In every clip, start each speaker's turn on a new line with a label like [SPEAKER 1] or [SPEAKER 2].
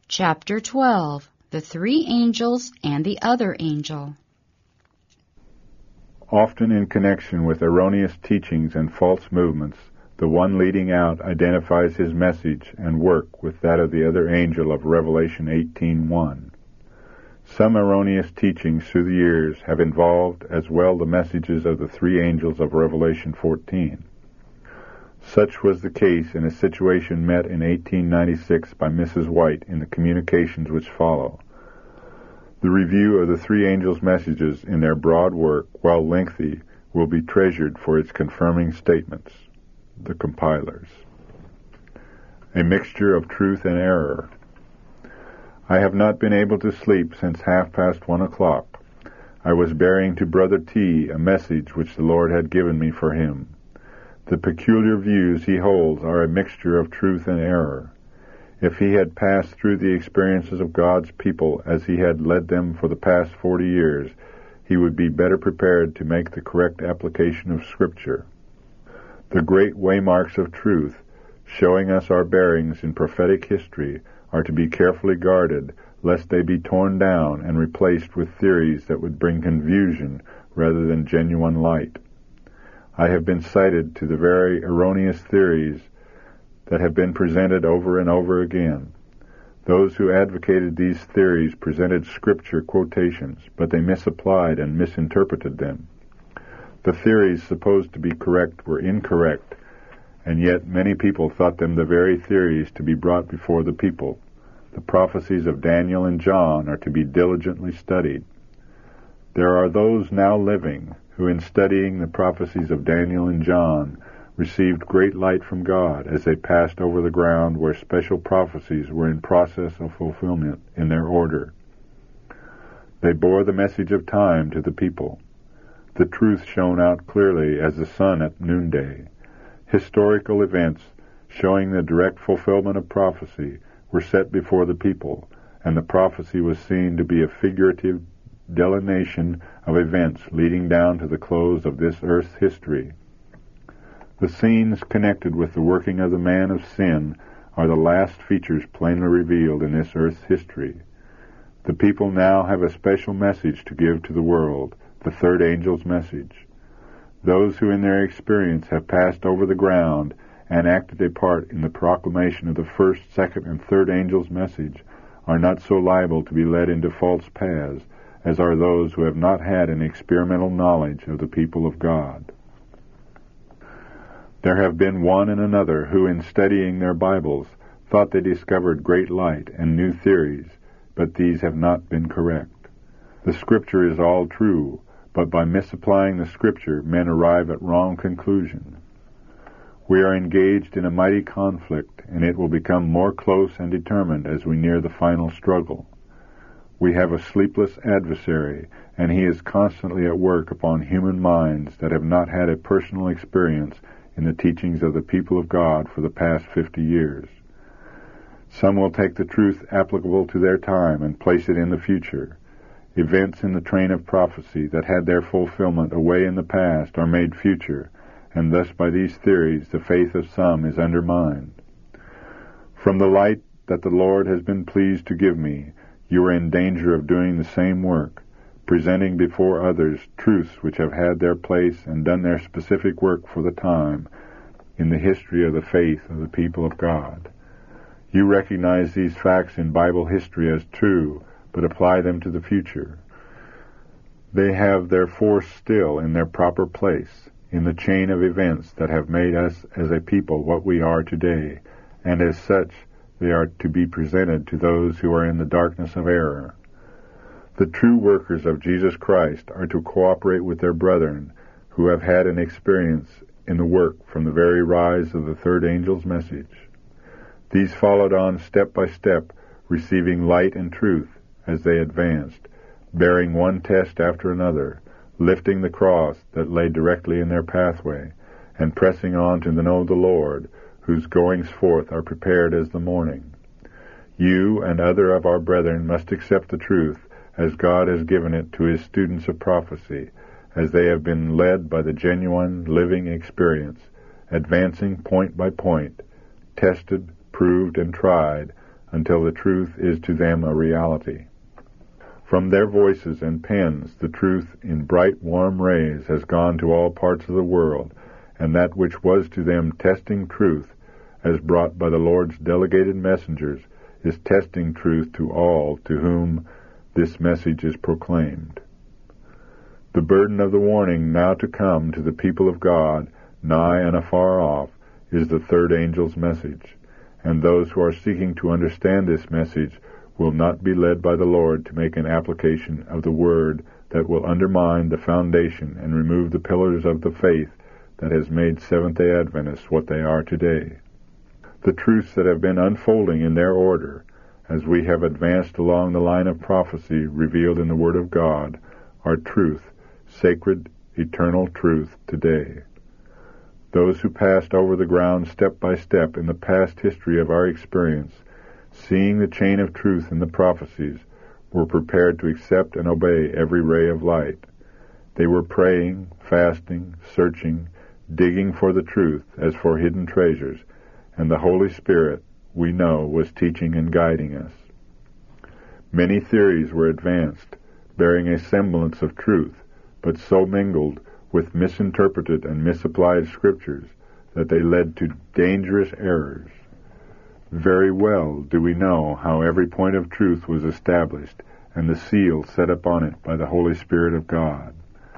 [SPEAKER 1] Chapter 12. The Three Angels and the Other Angel.
[SPEAKER 2] Often in connection with erroneous teachings and false movements, the one leading out identifies his message and work with that of the other angel of Revelation 18:1. Some erroneous teachings through the years have involved as well the messages of the three angels of Revelation 14. Such was the case in a situation met in 1896 by Mrs. White in the communications which follow. The review of the three angels' messages in their broad work, while lengthy, will be treasured for its confirming statements. The compilers. A mixture of truth and error. I have not been able to sleep since 1:30. I was bearing to Brother T a message which the Lord had given me for him. The peculiar views he holds are a mixture of truth and error. If he had passed through the experiences of God's people as he had led them for the past 40 years, he would be better prepared to make the correct application of Scripture. The great waymarks of truth, showing us our bearings in prophetic history, are to be carefully guarded, lest they be torn down and replaced with theories that would bring confusion rather than genuine light. I have been cited to the very erroneous theories that have been presented over and over again. Those who advocated these theories presented Scripture quotations, but they misapplied and misinterpreted them. The theories supposed to be correct were incorrect, and yet many people thought them the very theories to be brought before the people. The prophecies of Daniel and John are to be diligently studied. There are those now living who, in studying the prophecies of Daniel and John, received great light from God as they passed over the ground where special prophecies were in process of fulfillment in their order. They bore the message of time to the people. The truth shone out clearly as the sun at noonday. Historical events showing the direct fulfillment of prophecy were set before the people, and the prophecy was seen to be a figurative delineation of events leading down to the close of this earth's history. The scenes connected with the working of the man of sin are the last features plainly revealed in this earth's history. The people now have a special message to give to the world, the third angel's message. Those who in their experience have passed over the ground and acted a part in the proclamation of the first, second, and third angel's message are not so liable to be led into false paths as are those who have not had an experimental knowledge of the people of God. There have been one and another who, in studying their Bibles, thought they discovered great light and new theories, but these have not been correct. The Scripture is all true, but by misapplying the Scripture, men arrive at wrong conclusions. We are engaged in a mighty conflict, and it will become more close and determined as we near the final struggle. We have a sleepless adversary, and he is constantly at work upon human minds that have not had a personal experience in the teachings of the people of God for the past 50 years. Some will take the truth applicable to their time and place it in the future. Events in the train of prophecy that had their fulfillment away in the past are made future, and thus by these theories the faith of some is undermined. From the light that the Lord has been pleased to give me, you are in danger of doing the same work, presenting before others truths which have had their place and done their specific work for the time in the history of the faith of the people of God. You recognize these facts in Bible history as true, but apply them to the future. They have their force still in their proper place in the chain of events that have made us as a people what we are today, and as such they are to be presented to those who are in the darkness of error. The true workers of Jesus Christ are to cooperate with their brethren who have had an experience in the work from the very rise of the third angel's message. These followed on step by step, receiving light and truth as they advanced, bearing one test after another, lifting the cross that lay directly in their pathway, and pressing on to know the Lord, whose goings forth are prepared as the morning. You and other of our brethren must accept the truth as God has given it to his students of prophecy, as they have been led by the genuine, living experience, advancing point by point, tested, proved, and tried, until the truth is to them a reality. From their voices and pens the truth in bright warm rays has gone to all parts of the world, and that which was to them testing truth, as brought by the Lord's delegated messengers, is testing truth to all to whom this message is proclaimed. The burden of the warning now to come to the people of God, nigh and afar off, is the third angel's message, and those who are seeking to understand this message will not be led by the Lord to make an application of the word that will undermine the foundation and remove the pillars of the faith that has made Seventh-day Adventists what they are today. The truths that have been unfolding in their order, as we have advanced along the line of prophecy revealed in the Word of God, are truth, sacred, eternal truth today. Those who passed over the ground step by step in the past history of our experience, seeing the chain of truth in the prophecies, were prepared to accept and obey every ray of light. They were praying, fasting, searching, digging for the truth as for hidden treasures, and the Holy Spirit, we know, was teaching and guiding us. Many theories were advanced, bearing a semblance of truth, but so mingled with misinterpreted and misapplied scriptures that they led to dangerous errors. Very well do we know how every point of truth was established, and the seal set upon it by the Holy Spirit of God.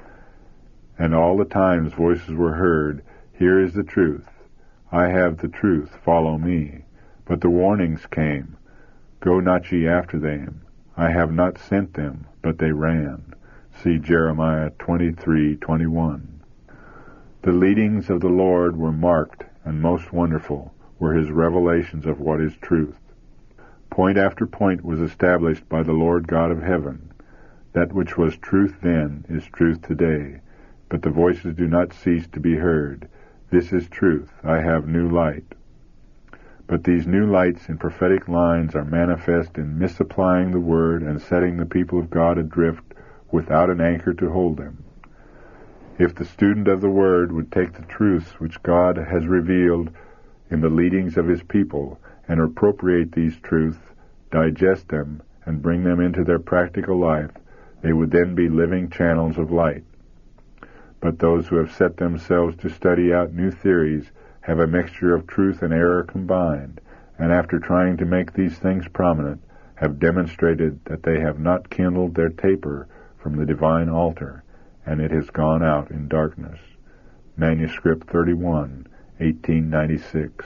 [SPEAKER 2] And all the times voices were heard, "Here is the truth. I have the truth, follow me." But the warnings came, "Go not ye after them. I have not sent them, but they ran." See Jeremiah 23:21. The leadings of the Lord were marked, and most wonderful were his revelations of what is truth. Point after point was established by the Lord God of heaven. That which was truth then is truth today, but the voices do not cease to be heard. "This is truth, I have new light." But these new lights in prophetic lines are manifest in misapplying the word and setting the people of God adrift without an anchor to hold them. If the student of the word would take the truths which God has revealed in the leadings of his people and appropriate these truths, digest them, and bring them into their practical life, they would then be living channels of light. But those who have set themselves to study out new theories have a mixture of truth and error combined, and after trying to make these things prominent, have demonstrated that they have not kindled their taper from the divine altar, and it has gone out in darkness. Manuscript 31, 1896.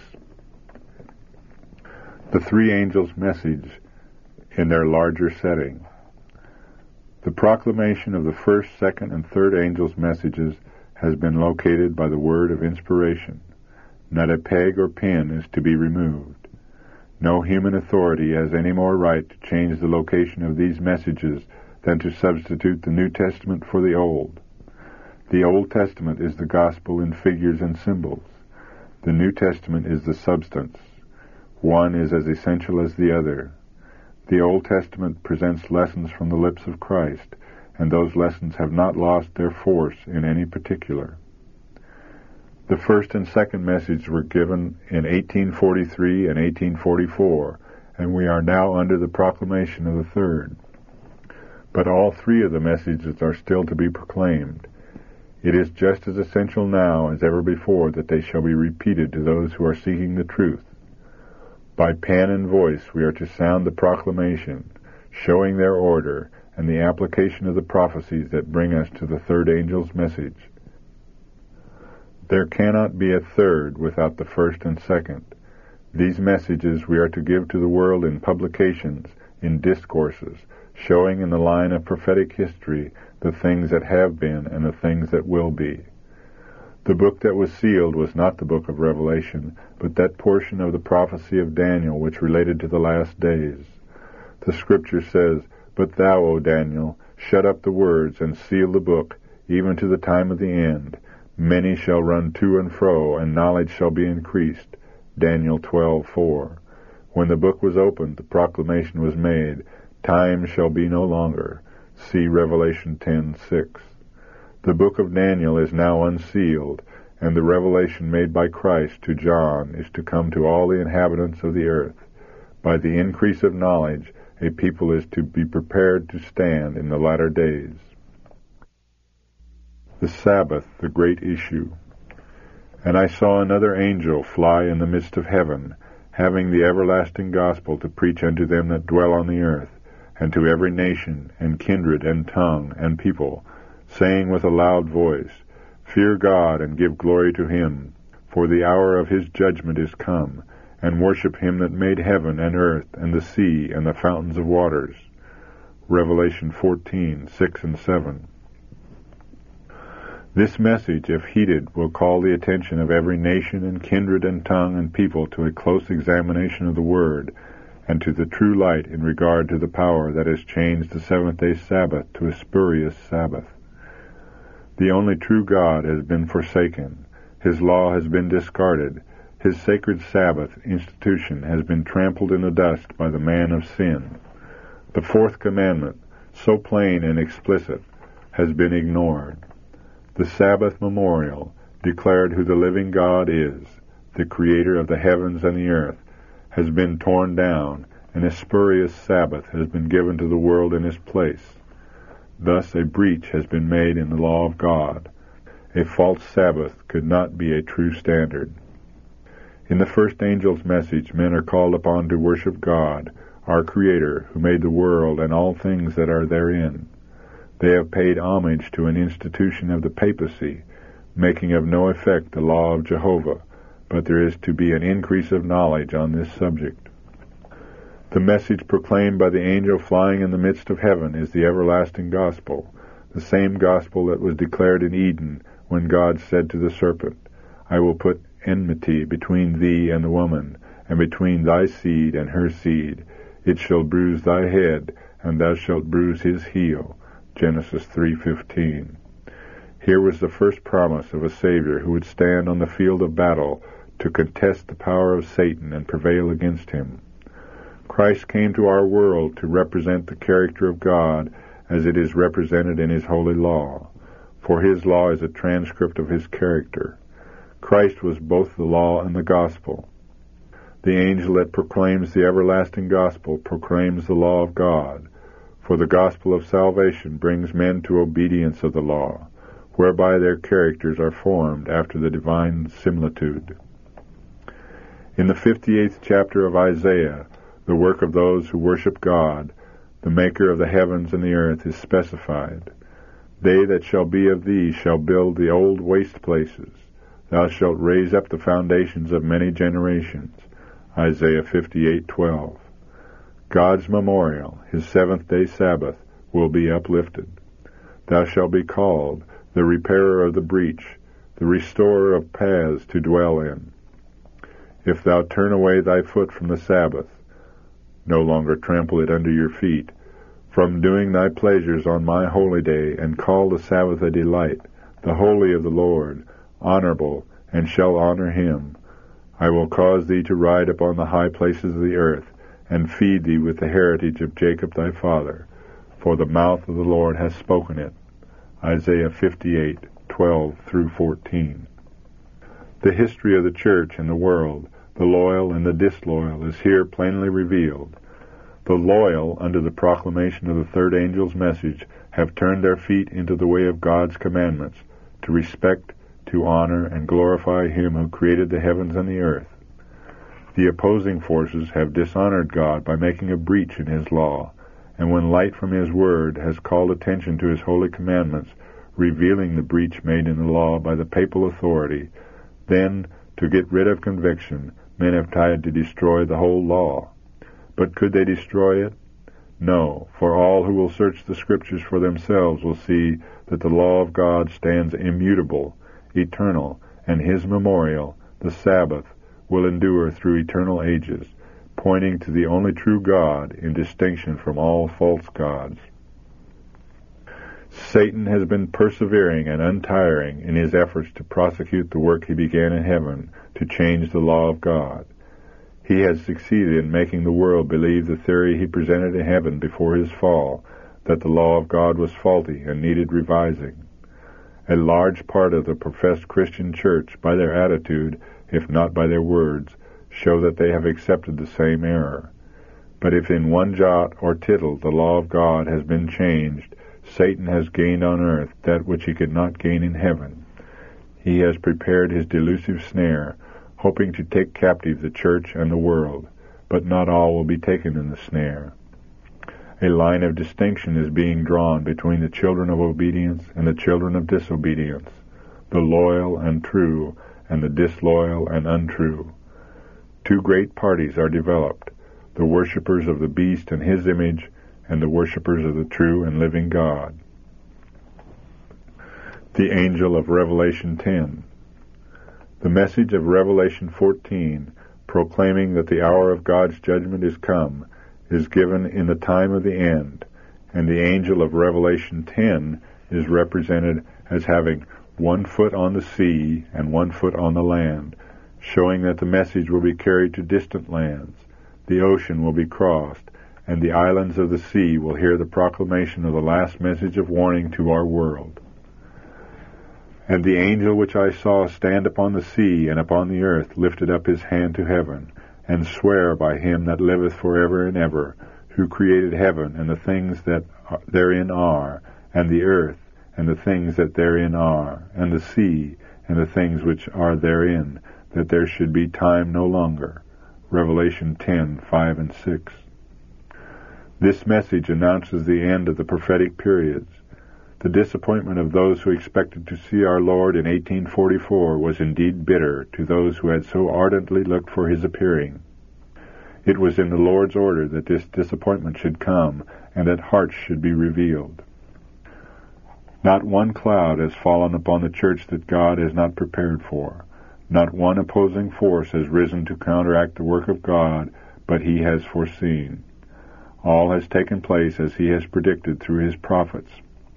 [SPEAKER 2] The three angels' message in their larger setting. The proclamation of the first, second, and third angels' messages has been located by the word of inspiration. Not a peg or pin is to be removed. No human authority has any more right to change the location of these messages than to substitute the New Testament for the Old. The Old Testament is the gospel in figures and symbols. The New Testament is the substance. One is as essential as the other. The Old Testament presents lessons from the lips of Christ, and those lessons have not lost their force in any particular. The first and second message were given in 1843 and 1844, and we are now under the proclamation of the third. But all three of the messages are still to be proclaimed. It is just as essential now as ever before that they shall be repeated to those who are seeking the truth. By pen and voice we are to sound the proclamation, showing their order and the application of the prophecies that bring us to the third angel's message. There cannot be a third without the first and second. These messages we are to give to the world in publications, in discourses, showing in the line of prophetic history the things that have been and the things that will be. The book that was sealed was not the book of Revelation, but that portion of the prophecy of Daniel which related to the last days. The Scripture says, "But thou, O Daniel, shut up the words and seal the book, even to the time of the end. Many shall run to and fro, and knowledge shall be increased." Daniel 12:4. When the book was opened, the proclamation was made, "Time shall be no longer." See Revelation 10:6. The book of Daniel is now unsealed, and the revelation made by Christ to John is to come to all the inhabitants of the earth. by the increase of knowledge, a people is to be prepared to stand in the latter days. The Sabbath, the great issue. And I saw another angel fly in the midst of heaven, having the everlasting gospel to preach unto them that dwell on the earth, and to every nation, and kindred, and tongue, and people, saying with a loud voice, Fear God, and give glory to him, for the hour of his judgment is come, and worship him that made heaven and earth, and the sea, and the fountains of waters. Revelation 14:6 and 7. This message, if heeded, will call the attention of every nation and kindred and tongue and people to a close examination of the Word, and to the true light in regard to the power that has changed the seventh-day Sabbath to a spurious Sabbath. The only true God has been forsaken. His law has been discarded. His sacred Sabbath institution has been trampled in the dust by the man of sin. The fourth commandment, so plain and explicit, has been ignored. The Sabbath memorial declared who the living God is, the creator of the heavens and the earth, has been torn down, and a spurious Sabbath has been given to the world in its place. Thus a breach has been made in the law of God. A false Sabbath could not be a true standard. In the first angel's message, men are called upon to worship God, our Creator, who made the world and all things that are therein. They have paid homage to an institution of the papacy, making of no effect the law of Jehovah, but there is to be an increase of knowledge on this subject. The message proclaimed by the angel flying in the midst of heaven is the everlasting gospel, the same gospel that was declared in Eden when God said to the serpent, I will put enmity between thee and the woman, and between thy seed and her seed. It shall bruise thy head, and thou shalt bruise his heel. Genesis 3:15. Here was the first promise of a Savior who would stand on the field of battle to contest the power of Satan and prevail against him. Christ came to our world to represent the character of God as it is represented in his holy law, for his law is a transcript of his character. Christ was both the law and the gospel. The angel that proclaims the everlasting gospel proclaims the law of God, for the gospel of salvation brings men to obedience of the law, whereby their characters are formed after the divine similitude. In the 58th chapter of Isaiah, the work of those who worship God, the maker of the heavens and the earth, is specified. They that shall be of thee shall build the old waste places. Thou shalt raise up the foundations of many generations. Isaiah 58:12. God's memorial, his seventh-day Sabbath, will be uplifted. Thou shalt be called the repairer of the breach, the restorer of paths to dwell in. If thou turn away thy foot from the Sabbath, no longer trample it under your feet, from doing thy pleasures on my holy day, and call the Sabbath a delight, the holy of the Lord, honorable, and shall honor him, I will cause thee to ride upon the high places of the earth, and feed thee with the heritage of Jacob thy father, for the mouth of the Lord hath spoken it. Isaiah 58:12 through 14. The history of the church and the world, the loyal and the disloyal, is here plainly revealed. The loyal, under the proclamation of the third angel's message, have turned their feet into the way of God's commandments, to respect, to honor, and glorify him who created the heavens and the earth. The opposing forces have dishonored God by making a breach in his law, and when light from his word has called attention to his holy commandments, revealing the breach made in the law by the papal authority, then, to get rid of conviction, men have tried to destroy the whole law. But could they destroy it? No, for all who will search the Scriptures for themselves will see that the law of God stands immutable, eternal, and his memorial, the Sabbath, will endure through eternal ages, pointing to the only true God in distinction from all false gods. Satan has been persevering and untiring in his efforts to prosecute the work he began in heaven, to change the law of God. He has succeeded in making the world believe the theory he presented in heaven before his fall, that the law of God was faulty and needed revising. A large part of the professed Christian church, by their attitude, if not by their words, show that they have accepted the same error. But if in one jot or tittle the law of God has been changed, Satan has gained on earth that which he could not gain in heaven. He has prepared his delusive snare, hoping to take captive the church and the world, but not all will be taken in the snare. A line of distinction is being drawn between the children of obedience and the children of disobedience, the loyal and true, and the disloyal and untrue. Two great parties are developed, the worshippers of the beast and his image, and the worshippers of the true and living God. The angel of Revelation 10. The message of Revelation 14, proclaiming that the hour of God's judgment is come, is given in the time of the end, and the angel of Revelation 10 is represented as having 1 foot on the sea and 1 foot on the land, showing that the message will be carried to distant lands, the ocean will be crossed, and the islands of the sea will hear the proclamation of the last message of warning to our world. And the angel which I saw stand upon the sea and upon the earth lifted up his hand to heaven, and sware by him that liveth for ever and ever, who created heaven and the things that therein are, and the earth and the things that therein are, and the sea and the things which are therein, that there should be time no longer. Revelation 10:5 and 6. This message announces the end of the prophetic periods. The disappointment of those who expected to see our Lord in 1844 was indeed bitter to those who had so ardently looked for his appearing. It was in the Lord's order that this disappointment should come, and that hearts should be revealed. Not one cloud has fallen upon the church that God has not prepared for. Not one opposing force has risen to counteract the work of God, but he has foreseen. All has taken place as he has predicted through his prophets.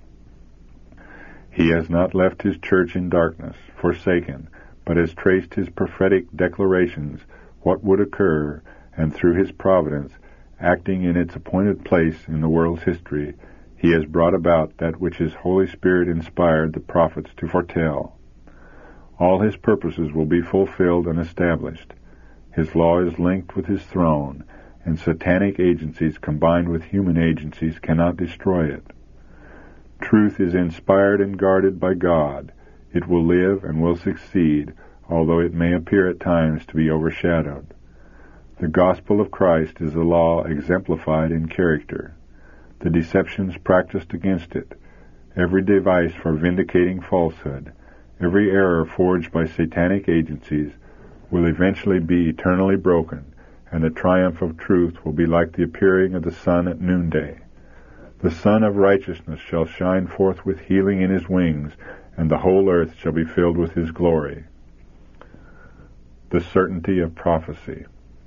[SPEAKER 2] He has not left his church in darkness, forsaken, but has traced his prophetic declarations, what would occur, and through his providence, acting in its appointed place in the world's history, he has brought about that which his Holy Spirit inspired the prophets to foretell. All his purposes will be fulfilled and established. His law is linked with his throne, and satanic agencies combined with human agencies cannot destroy it. Truth is inspired and guarded by God. It will live and will succeed, although it may appear at times to be overshadowed. The gospel of Christ is the law exemplified in character. The deceptions practiced against it, every device for vindicating falsehood, every error forged by satanic agencies, will eventually be eternally broken, and the triumph of truth will be like the appearing of the sun at noonday. The Son of Righteousness shall shine forth with healing in his wings, and the whole earth shall be filled with his glory. The certainty of prophecy.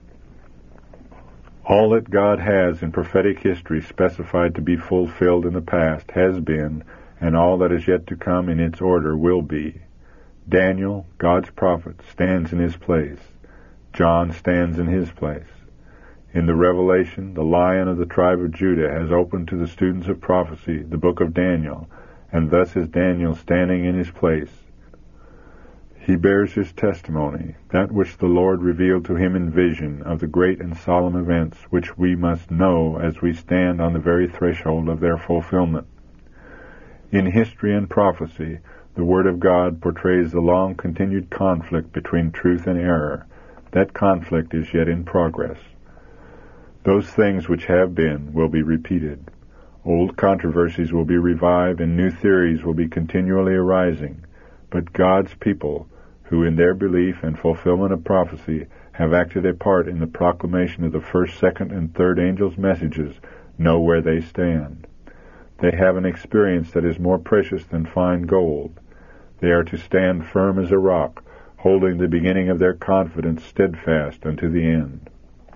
[SPEAKER 2] All that God has in prophetic history specified to be fulfilled in the past has been, and all that is yet to come in its order will be. Daniel, God's prophet, stands in his place. John stands in his place. In the Revelation, the Lion of the tribe of Judah has opened to the students of prophecy the book of Daniel, and thus is Daniel standing in his place. He bears his testimony, that which the Lord revealed to him in vision of the great and solemn events which we must know as we stand on the very threshold of their fulfillment. In history and prophecy, the Word of God portrays the long-continued conflict between truth and error. That conflict is yet in progress. Those things which have been will be repeated. Old controversies will be revived, and new theories will be continually arising. But God's people, who in their belief and fulfillment of prophecy have acted a part in the proclamation of the first, second, and third angels' messages, know where they stand. They have an experience that is more precious than fine gold. They are to stand firm as a rock, holding the beginning of their confidence steadfast unto the end.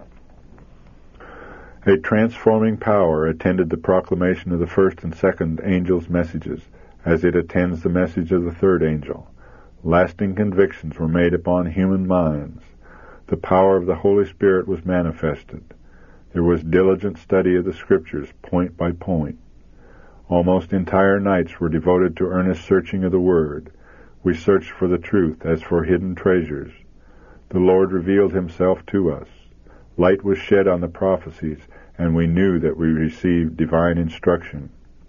[SPEAKER 2] A transforming power attended the proclamation of the first and second angels' messages, as it attends the message of the third angel. Lasting convictions were made upon human minds. The power of the Holy Spirit was manifested. There was diligent study of the Scriptures, point by point. Almost entire nights were devoted to earnest searching of the Word. We searched for the truth as for hidden treasures. The Lord revealed himself to us. Light was shed on the prophecies, and we knew that we received divine instruction.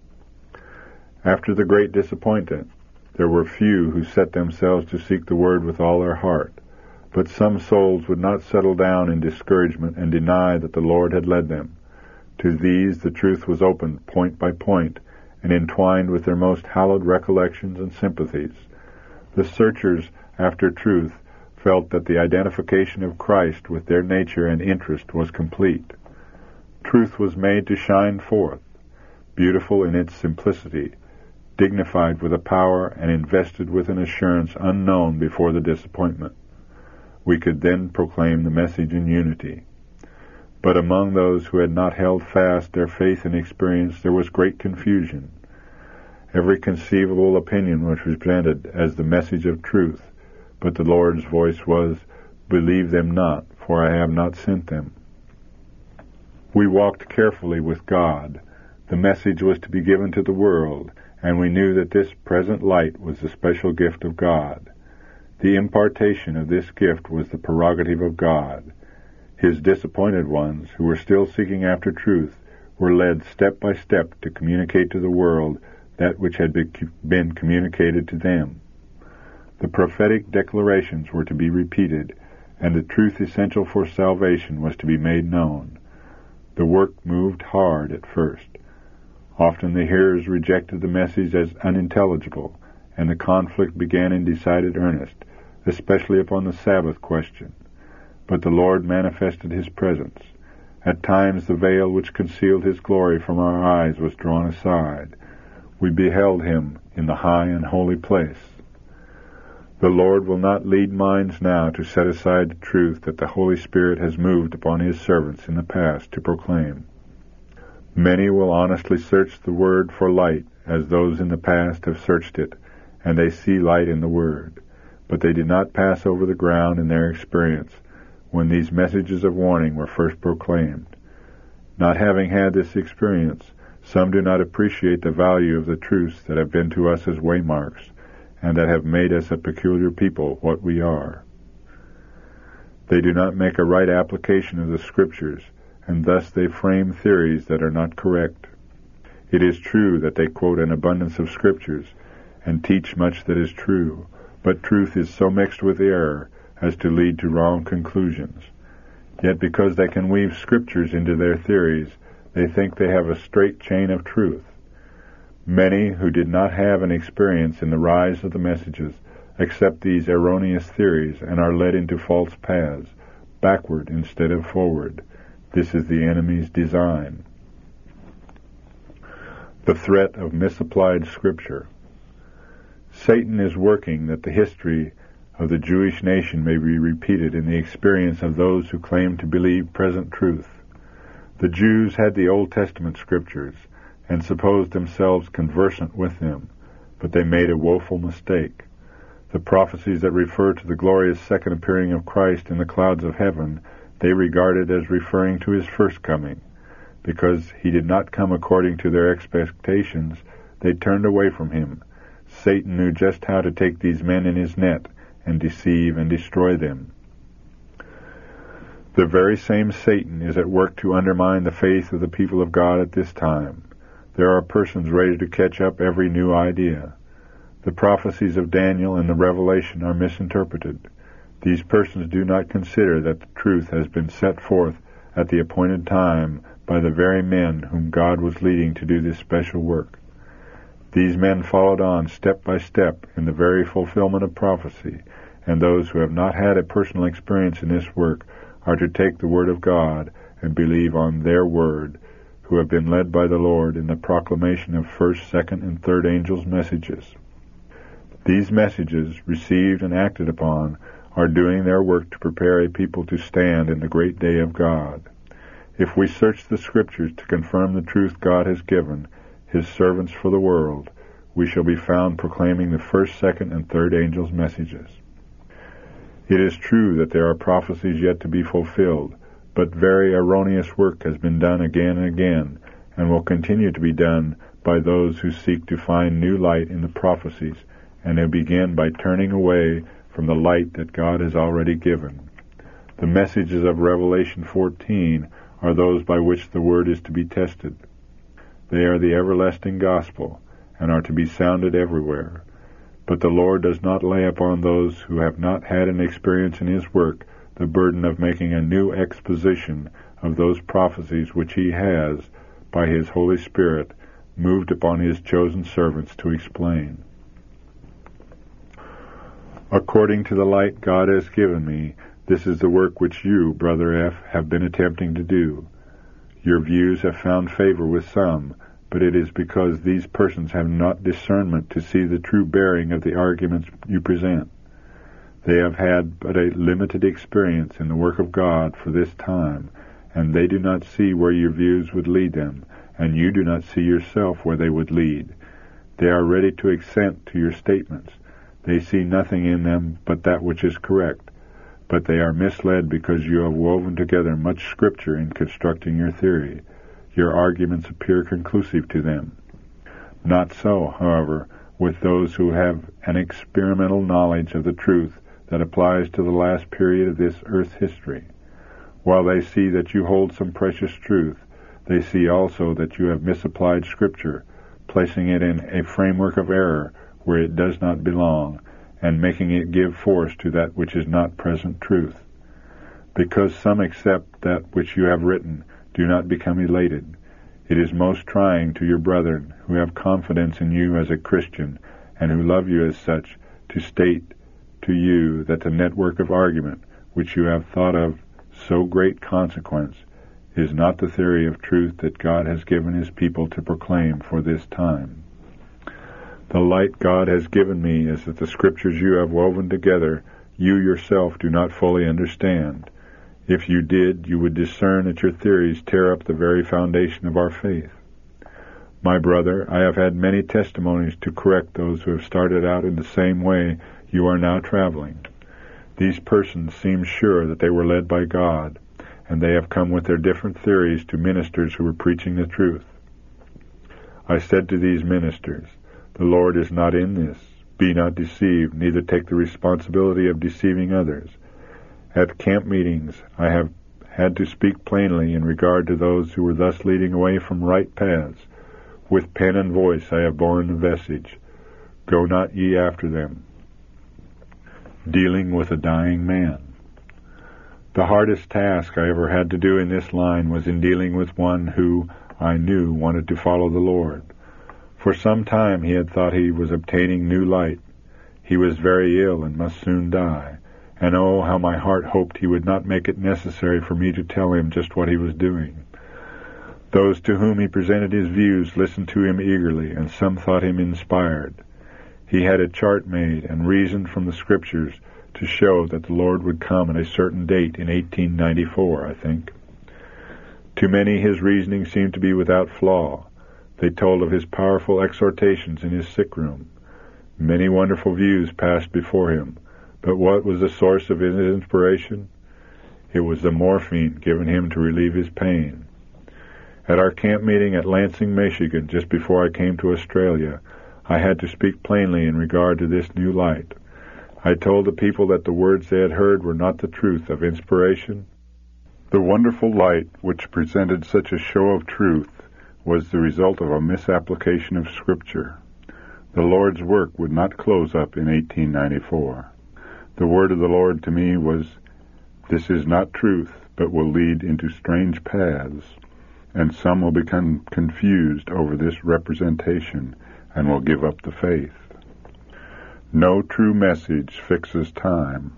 [SPEAKER 2] After the great disappointment, there were few who set themselves to seek the Word with all their heart, but some souls would not settle down in discouragement and deny that the Lord had led them. To these the truth was opened point by point, and entwined with their most hallowed recollections and sympathies. The searchers after truth felt that the identification of Christ with their nature and interest was complete. Truth was made to shine forth, beautiful in its simplicity, dignified with a power and invested with an assurance unknown before the disappointment. We could then proclaim the message in unity. But among those who had not held fast their faith and experience there was great confusion. Every conceivable opinion was presented as the message of truth, but the Lord's voice was, "Believe them not, for I have not sent them." We walked carefully with God. The message was to be given to the world, and we knew that this present light was the special gift of God. The impartation of this gift was the prerogative of God. His disappointed ones, who were still seeking after truth, were led step by step to communicate to the world that which had been communicated to them. The prophetic declarations were to be repeated, and the truth essential for salvation was to be made known. The work moved hard at first. Often the hearers rejected the message as unintelligible, and the conflict began in decided earnest, especially upon the Sabbath question. But the Lord manifested His presence. At times the veil which concealed His glory from our eyes was drawn aside. We beheld Him in the high and holy place. The Lord will not lead minds now to set aside the truth that the Holy Spirit has moved upon His servants in the past to proclaim. Many will honestly search the Word for light, as those in the past have searched it, and they see light in the Word. But they did not pass over the ground in their experience when these messages of warning were first proclaimed. Not having had this experience, some do not appreciate the value of the truths that have been to us as waymarks, and that have made us a peculiar people what we are. They do not make a right application of the Scriptures, and thus they frame theories that are not correct. It is true that they quote an abundance of Scriptures, and teach much that is true, but truth is so mixed with error as to lead to wrong conclusions. Yet because they can weave Scriptures into their theories, they think they have a straight chain of truth. Many who did not have an experience in the rise of the messages accept these erroneous theories and are led into false paths, backward instead of forward. This is the enemy's design. The threat of misapplied Scripture. Satan is working that the history of the Jewish nation may be repeated in the experience of those who claim to believe present truth. The Jews had the Old Testament Scriptures and supposed themselves conversant with them, but they made a woeful mistake. The prophecies that refer to the glorious second appearing of Christ in the clouds of heaven they regarded as referring to His first coming. Because He did not come according to their expectations, they turned away from Him. Satan knew just how to take these men in his net and deceive and destroy them. The very same Satan is at work to undermine the faith of the people of God at this time. There are persons ready to catch up every new idea. The prophecies of Daniel and the Revelation are misinterpreted. These persons do not consider that the truth has been set forth at the appointed time by the very men whom God was leading to do this special work. These men followed on step by step in the very fulfillment of prophecy, and those who have not had a personal experience in this work are to take the Word of God and believe on their word, who have been led by the Lord in the proclamation of first, second, and third angels' messages. These messages, received and acted upon, are doing their work to prepare a people to stand in the great day of God. If we search the Scriptures to confirm the truth God has given His servants for the world, we shall be found proclaiming the first, second, and third angels' messages. It is true that there are prophecies yet to be fulfilled, but very erroneous work has been done again and again, and will continue to be done by those who seek to find new light in the prophecies, and who begin by turning away from the light that God has already given. The messages of Revelation 14 are those by which the word is to be tested. They are the everlasting gospel, and are to be sounded everywhere. But the Lord does not lay upon those who have not had an experience in His work the burden of making a new exposition of those prophecies which He has, by His Holy Spirit, moved upon His chosen servants to explain. According to the light God has given me, this is the work which you, Brother F., have been attempting to do. Your views have found favor with some, but it is because these persons have not discernment to see the true bearing of the arguments you present. They have had but a limited experience in the work of God for this time, and they do not see where your views would lead them, and you do not see yourself where they would lead. They are ready to assent to your statements. They see nothing in them but that which is correct, but they are misled because you have woven together much Scripture in constructing your theory. Your arguments appear conclusive to them. Not so, however, with those who have an experimental knowledge of the truth that applies to the last period of this earth's history. While they see that you hold some precious truth, they see also that you have misapplied Scripture, placing it in a framework of error where it does not belong, and making it give force to that which is not present truth. Because some accept that which you have written, do not become elated. It is most trying to your brethren, who have confidence in you as a Christian, and who love you as such, to state to you that the network of argument, which you have thought of so great consequence, is not the theory of truth that God has given His people to proclaim for this time. The light God has given me is that the Scriptures you have woven together, you yourself do not fully understand. If you did, you would discern that your theories tear up the very foundation of our faith. My brother, I have had many testimonies to correct those who have started out in the same way you are now traveling. These persons seem sure that they were led by God, and they have come with their different theories to ministers who were preaching the truth. I said to these ministers, "The Lord is not in this. Be not deceived, neither take the responsibility of deceiving others." At camp meetings, I have had to speak plainly in regard to those who were thus leading away from right paths. With pen and voice I have borne the message, "Go not ye after them." Dealing with a dying man. The hardest task I ever had to do in this line was in dealing with one who, I knew, wanted to follow the Lord. For some time he had thought he was obtaining new light. He was very ill and must soon die, and oh, how my heart hoped he would not make it necessary for me to tell him just what he was doing. Those to whom he presented his views listened to him eagerly, and some thought him inspired. He had a chart made and reasoned from the Scriptures to show that the Lord would come at a certain date in 1894, I think. To many his reasoning seemed to be without flaw. They told of his powerful exhortations in his sick room. Many wonderful views passed before him, but what was the source of his inspiration? It was the morphine given him to relieve his pain. At our camp meeting at Lansing, Michigan, just before I came to Australia, I had to speak plainly in regard to this new light. I told the people that the words they had heard were not the truth of inspiration. The wonderful light which presented such a show of truth was the result of a misapplication of Scripture. The Lord's work would not close up in 1894. The word of the Lord to me was, "This is not truth, but will lead into strange paths, and some will become confused over this representation and will give up the faith." No true message fixes time.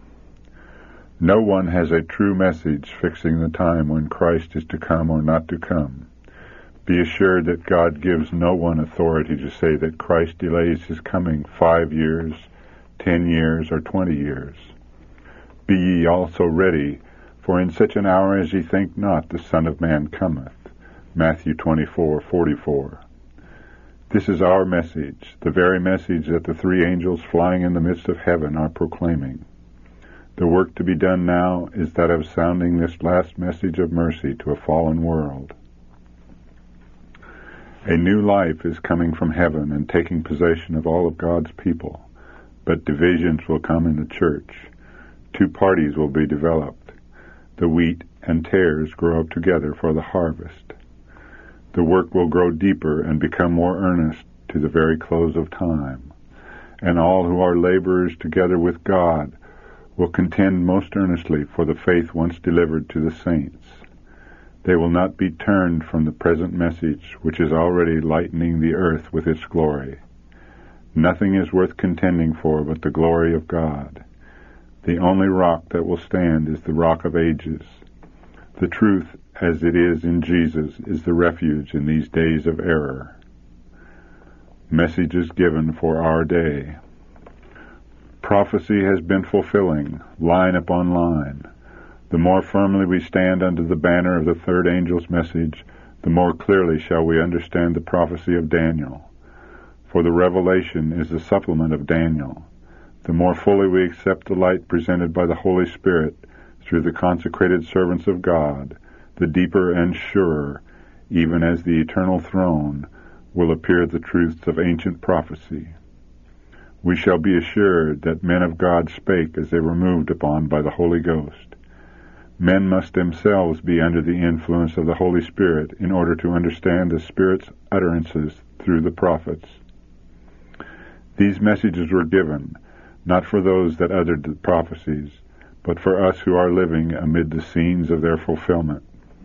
[SPEAKER 2] No one has a true message fixing the time when Christ is to come or not to come. Be assured that God gives no one authority to say that Christ delays his coming 5 years, 10 years, or 20 years. Be ye also ready, for in such an hour as ye think not, the Son of Man cometh. Matthew 24:44. This is our message, the very message that the 3 angels flying in the midst of heaven are proclaiming. The work to be done now is that of sounding this last message of mercy to a fallen world. A new life is coming from heaven and taking possession of all of God's people, but divisions will come in the church. 2 parties will be developed. the wheat and tares grow up together for the harvest. The work will grow deeper and become more earnest to the very close of time, and all who are laborers together with God will contend most earnestly for the faith once delivered to the saints. They will not be turned from the present message, which is already lightening the earth with its glory. Nothing is worth contending for but the glory of God. The only rock that will stand is the rock of ages. The truth, as it is in Jesus, is the refuge in these days of error. Messages given for our day. Prophecy has been fulfilling, line upon line. The more firmly we stand under the banner of the third angel's message, the more clearly shall we understand the prophecy of Daniel. For the revelation is the supplement of Daniel. The more fully we accept the light presented by the Holy Spirit through the consecrated servants of God, the deeper and surer, even as the eternal throne, will appear the truths of ancient prophecy. We shall be assured that men of God spake as they were moved upon by the Holy Ghost. Men must themselves be under the influence of the Holy Spirit in order to understand the Spirit's utterances through the prophets. These messages were given, not for those that uttered the prophecies, but for us who are living amid the scenes of their fulfillment.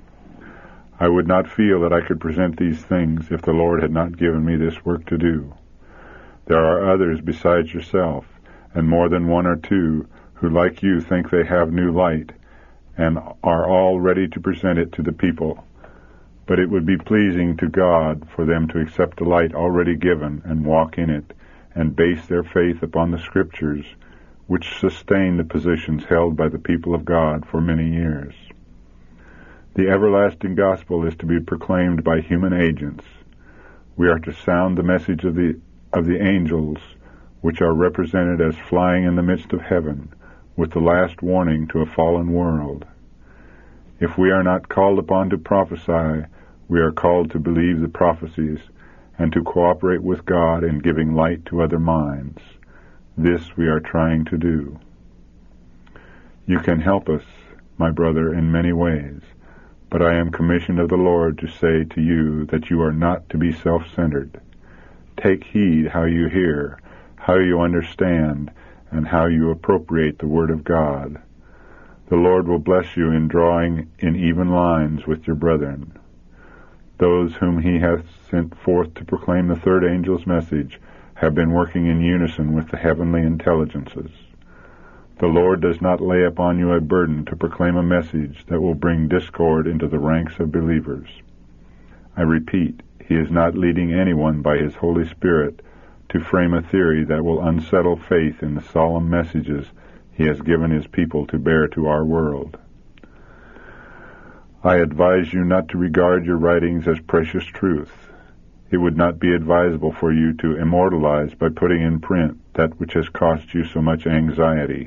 [SPEAKER 2] I would not feel that I could present these things if the Lord had not given me this work to do. There are others besides yourself, and more than one or two, who like you think they have new light, and are all ready to present it to the people. But it would be pleasing to God for them to accept the light already given and walk in it, and base their faith upon the Scriptures, which sustain the positions held by the people of God for many years. The everlasting gospel is to be proclaimed by human agents. We are to sound the message of the angels, which are represented as flying in the midst of heaven, with the last warning to a fallen world. If we are not called upon to prophesy, we are called to believe the prophecies and to cooperate with God in giving light to other minds. This we are trying to do. You can help us, my brother, in many ways, but I am commissioned of the Lord to say to you that you are not to be self-centered. Take heed how you hear, how you understand, and how you appropriate the Word of God. The Lord will bless you in drawing in even lines with your brethren. Those whom he hath sent forth to proclaim the third angel's message have been working in unison with the heavenly intelligences. The Lord does not lay upon you a burden to proclaim a message that will bring discord into the ranks of believers. I repeat, he is not leading anyone by his Holy Spirit to frame a theory that will unsettle faith in the solemn messages he has given his people to bear to our world. I advise you not to regard your writings as precious truth. It would not be advisable for you to immortalize by putting in print that which has cost you so much anxiety.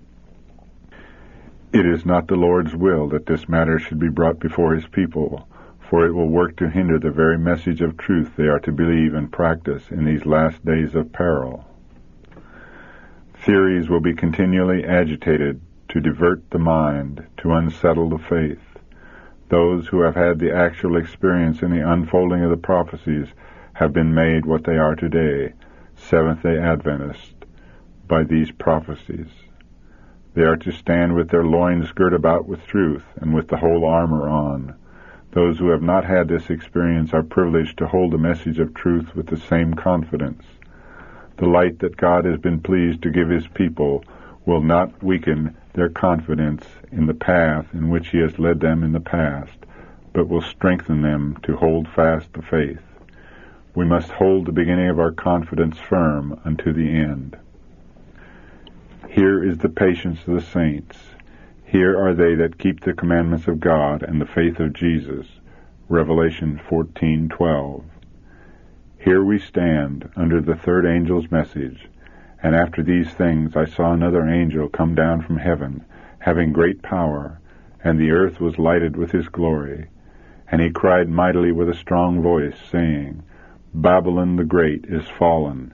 [SPEAKER 2] It is not the Lord's will that this matter should be brought before his people, for it will work to hinder the very message of truth they are to believe and practice in these last days of peril. Theories will be continually agitated to divert the mind, to unsettle the faith. Those who have had the actual experience in the unfolding of the prophecies have been made what they are today, Seventh-day Adventists, by these prophecies. They are to stand with their loins girt about with truth and with the whole armor on. Those who have not had this experience are privileged to hold the message of truth with the same confidence. The light that God has been pleased to give his people will not weaken their confidence in the path in which he has led them in the past, but will strengthen them to hold fast the faith. We must hold the beginning of our confidence firm unto the end. Here is the patience of the saints. Here are they that keep the commandments of God and the faith of Jesus. Revelation 14:12. Here we stand under the third angel's message, and after these things I saw another angel come down from heaven, having great power, and the earth was lighted with his glory. And he cried mightily with a strong voice, saying, Babylon the great is fallen,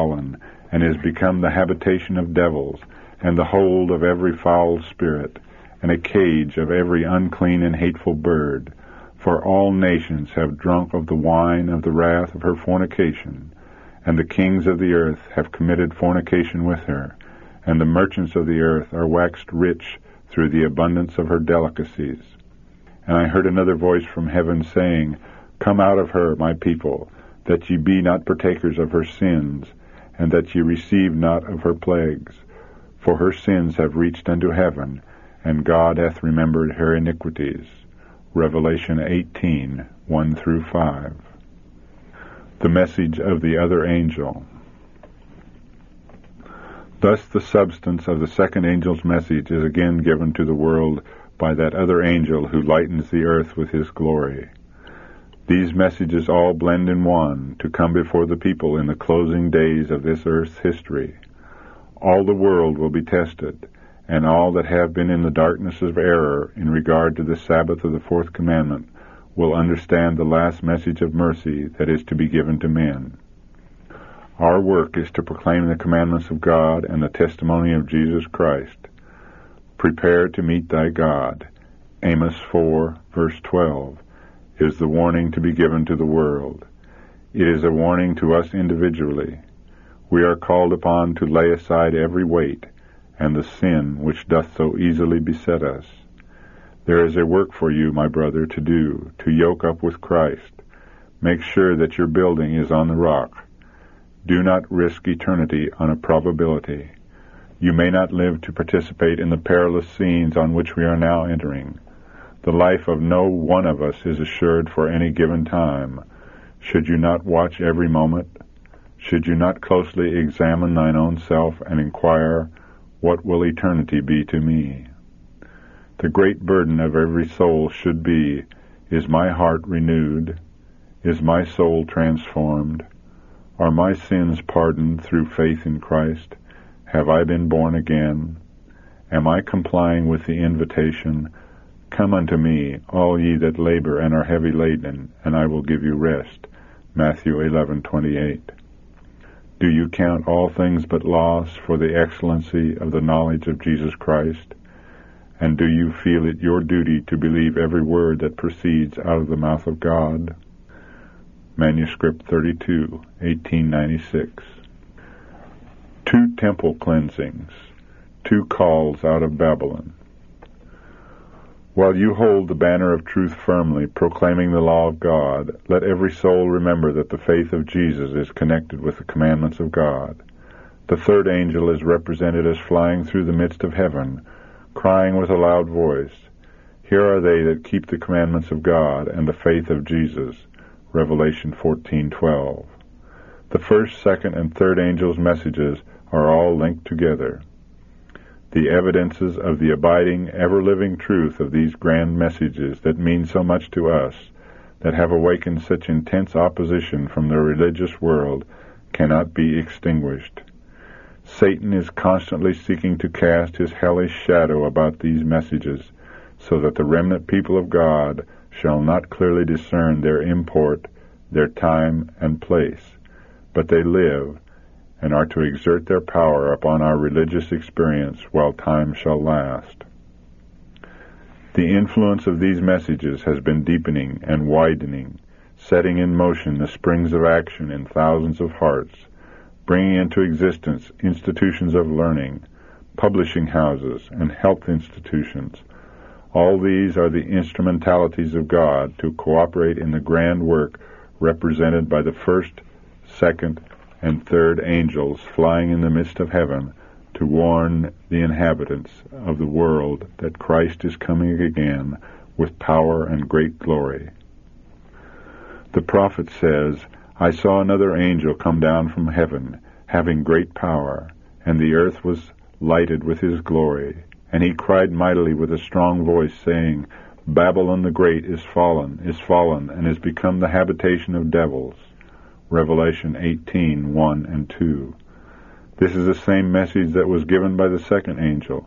[SPEAKER 2] and is become the habitation of devils, and the hold of every foul spirit, and a cage of every unclean and hateful bird. For all nations have drunk of the wine of the wrath of her fornication, and the kings of the earth have committed fornication with her, and the merchants of the earth are waxed rich through the abundance of her delicacies. And I heard another voice from heaven saying, Come out of her, my people, that ye be not partakers of her sins, and that ye receive not of her plagues. For her sins have reached unto heaven, and God hath remembered her iniquities. Revelation 18, 1-5. The message of the other angel. Thus the substance of the second angel's message is again given to the world by that other angel who lightens the earth with his glory. These messages all blend in one to come before the people in the closing days of this earth's history. All the world will be tested, and all that have been in the darkness of error in regard to the Sabbath of the fourth commandment will understand the last message of mercy that is to be given to men. Our work is to proclaim the commandments of God and the testimony of Jesus Christ. Prepare to meet thy God. Amos 4, verse 12, is the warning to be given to the world. It is a warning to us individually. We are called upon to lay aside every weight and the sin which doth so easily beset us. There is a work for you, my brother, to do, to yoke up with Christ. Make sure that your building is on the rock. Do not risk eternity on a probability. You may not live to participate in the perilous scenes on which we are now entering. The life of no one of us is assured for any given time. Should you not watch every moment? Should you not closely examine thine own self and inquire, what will eternity be to me? The great burden of every soul should be, is my heart renewed? Is my soul transformed? Are my sins pardoned through faith in Christ? Have I been born again? Am I complying with the invitation, Come unto me, all ye that labor and are heavy laden, and I will give you rest? Matthew 11:28. Do you count all things but loss for the excellency of the knowledge of Jesus Christ? And do you feel it your duty to believe every word that proceeds out of the mouth of God? Manuscript 32, 1896. 2 temple cleansings. 2 calls out of Babylon. While you hold the banner of truth firmly, proclaiming the law of God, let every soul remember that the faith of Jesus is connected with the commandments of God. The third angel is represented as flying through the midst of heaven, crying with a loud voice, Here are they that keep the commandments of God and the faith of Jesus. Revelation 14:12. The first, second, and third angels' messages are all linked together. The evidences of the abiding, ever-living truth of these grand messages that mean so much to us, that have awakened such intense opposition from the religious world, cannot be extinguished. Satan is constantly seeking to cast his hellish shadow about these messages, so that the remnant people of God shall not clearly discern their import, their time and place, but they live and are to exert their power upon our religious experience while time shall last. The influence of these messages has been deepening and widening, setting in motion the springs of action in thousands of hearts, bringing into existence institutions of learning, publishing houses, and health institutions. All these are the instrumentalities of God to cooperate in the grand work represented by the first, second, and third angels flying in the midst of heaven to warn the inhabitants of the world that Christ is coming again with power and great glory. The prophet says, I saw another angel come down from heaven, having great power, and the earth was lighted with his glory. And he cried mightily with a strong voice, saying, Babylon the Great is fallen, and is become the habitation of devils. Revelation 18:1 and 2. This is the same message that was given by the second angel.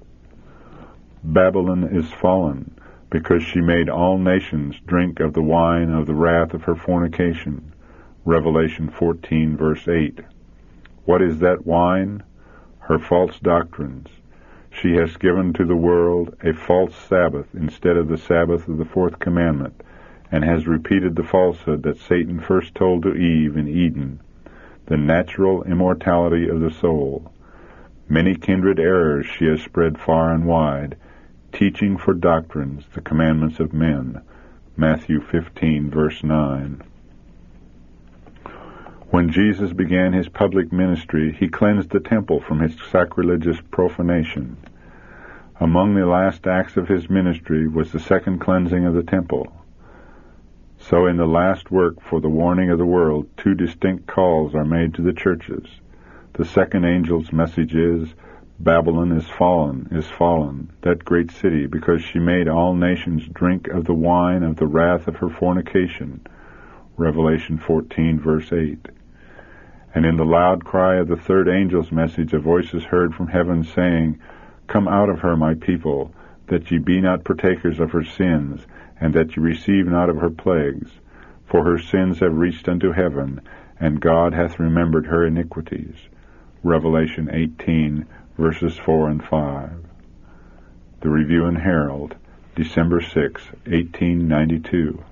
[SPEAKER 2] Babylon is fallen, because she made all nations drink of the wine of the wrath of her fornication. Revelation 14, verse 8. What is that wine? Her false doctrines. She has given to the world a false Sabbath instead of the Sabbath of the fourth commandment, and has repeated the falsehood that Satan first told to Eve in Eden, the natural immortality of the soul. Many kindred errors she has spread far and wide, teaching for doctrines the commandments of men. Matthew 15, verse 9. When Jesus began his public ministry, he cleansed the temple from his sacrilegious profanation. Among the last acts of his ministry was the second cleansing of the temple. So in the last work for the warning of the world, two distinct calls are made to the churches. The second angel's message is, Babylon is fallen, that great city, because she made all nations drink of the wine of the wrath of her fornication. Revelation 14, verse 8. And in the loud cry of the third angel's message, a voice is heard from heaven saying, Come out of her, my people, that ye be not partakers of her sins, and that ye receive not of her plagues. For her sins have reached unto heaven, and God hath remembered her iniquities. Revelation 18, verses 4 and 5. The Review and Herald, December 6, 1892.